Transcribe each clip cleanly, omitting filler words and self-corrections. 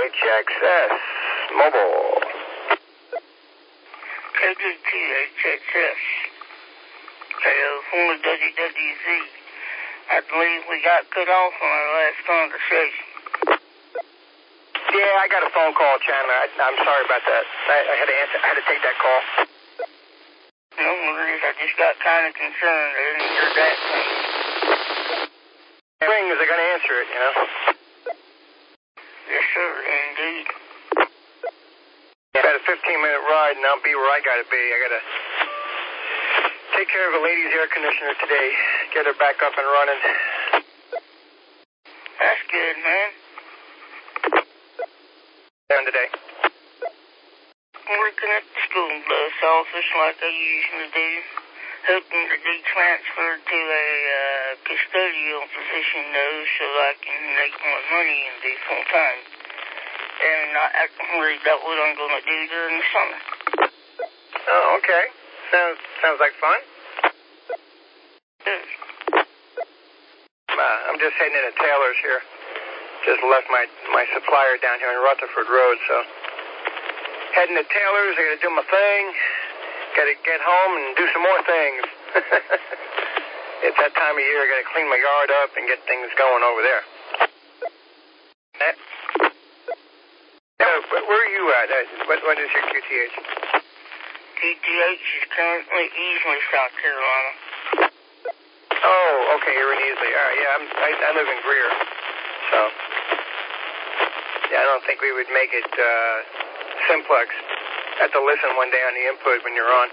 KD2HXS Mobile. KD2HXS. Former WWZ. I believe we got cut off on our last conversation. Yeah, I got a phone call, Chandler. I'm sorry about that. I had to answer. I had to take that call. No worries. I just got kind of concerned. I didn't hear that thing. Rings, I got to answer it, you know. Yes, sir. Indeed. I've had a 15-minute ride, and I'll be where I got to be. I got to take care of a lady's air conditioner today. Get her back up and running. That's good, man. Down today. Working at the school bus office like I usually do. Hoping to be transferred to a custodial position, though, so I can make more money and be full-time. And I can worry about what I'm going to do during the summer. Oh, okay. Sounds like fun. Good. I'm just heading into Taylor's here. Just left my supplier down here on Rutherford Road, so heading to Taylor's. I got to do my thing. Got to get home and do some more things. It's that time of year. I got to clean my yard up and get things going over there. Where are you at? What is your QTH? QTH is currently Easley, South Carolina. Oh, okay, you're in Easley. All right, yeah, I live in Greer, so yeah, I don't think we would make it simplex. Have to listen one day on the input when you're on.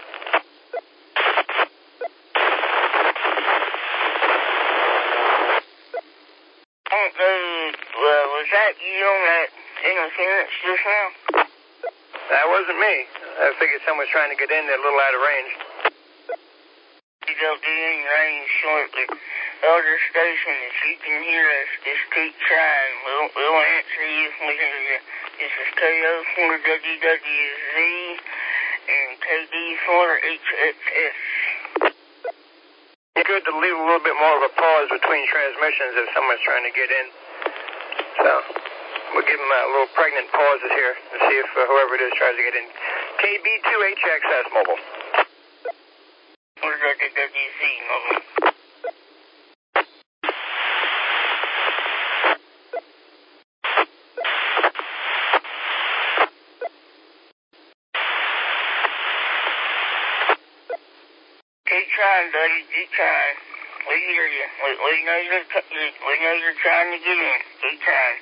Was that you on that interference just now? That wasn't me. I figured someone's trying to get in there a little out of range. They'll be in range shortly. Elder Station, if you can hear us, just keep trying. We'll answer you if we hear you. This is KO4WWZ and KD4HXS. It's good to leave a little bit more of a pause between transmissions if someone's trying to get in. So we'll give them a little pregnant pauses here and see if whoever it is tries to get in. KB2HXS Mobile. Or WWZ Mobile. Keep trying, buddy. Keep trying. We hear you. We know you're trying to get in. Keep trying.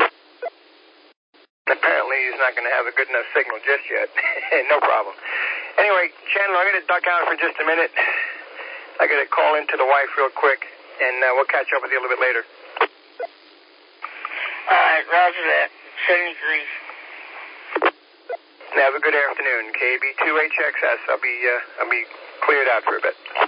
Apparently he's not going to have a good enough signal just yet. No problem. Anyway, Chandler, I'm going to duck out for just a minute. I got to call into the wife real quick, and we'll catch up with you a little bit later. All right, roger that. 73. Have a good afternoon. KB2HXS. I'll be cleared out for a bit.